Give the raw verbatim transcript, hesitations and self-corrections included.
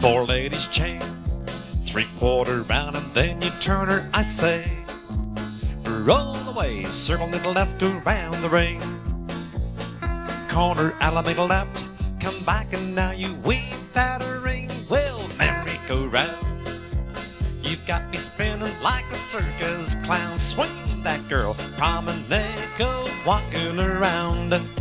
Four ladies chain, three quarter round, and then you turn her, I say. Roll away, circle to the left, around the ring. Corner, out, make a left, come back, and now you weave that a ring. Well, merry-go-round, you've got me spinning like a circus clown. Swing that girl, promenade, go walking around.